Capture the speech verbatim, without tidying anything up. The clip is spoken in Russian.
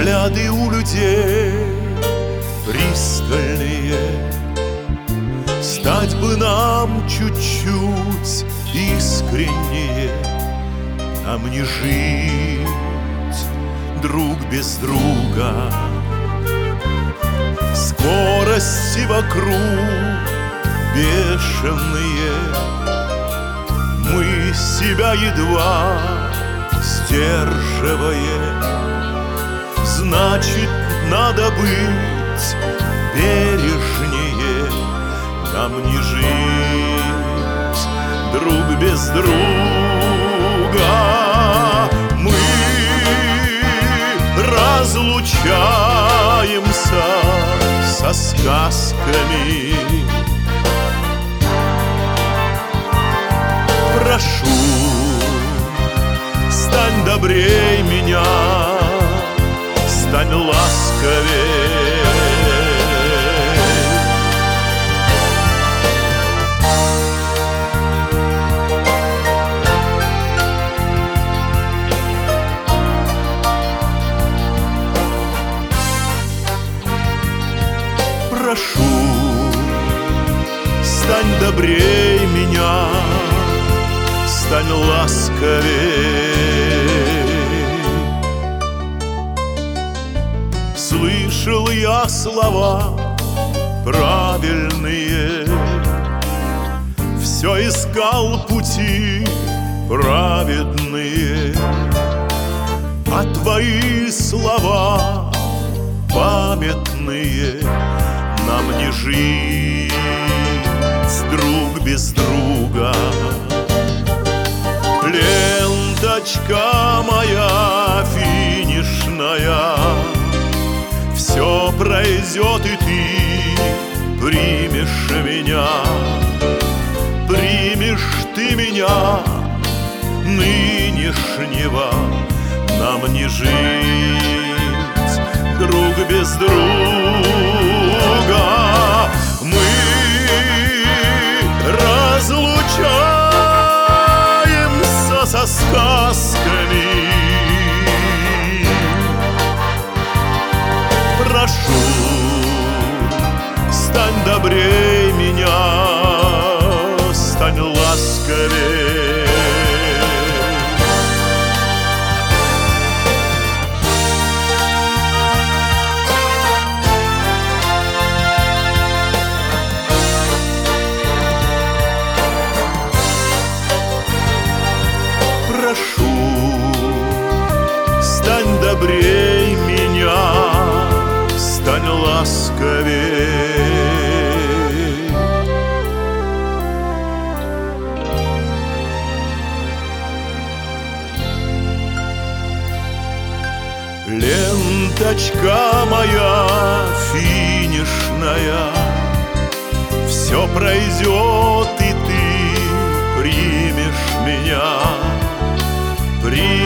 взгляды у людей пристальные. Стать бы нам чуть-чуть искреннее, нам не жить друг без друга. Скорости вокруг бешеные, мы себя едва сдерживая. Значит, надо быть бережнее, нам не жить друг без друга. Мы разлучаемся со сказками. Прошу, стань добрей меня, стань ласковей. Прошу, стань добрей меня, стань ласковей. Слышал я слова правильные, все искал пути праведные, а твои слова памятные. Нам не жить друг без друга. Ленточка моя финишная, все пройдет, и ты примешь меня. Примешь ты меня нынешнего, нам не жить друг без друга. Мы разлучаемся со сказками. Прошу, стань добрей меня, стань ласковей. Прошу, стань добрей меня, стань ласковей. Ленточка моя финишная, все пройдет, и ты примешь меня. Примешь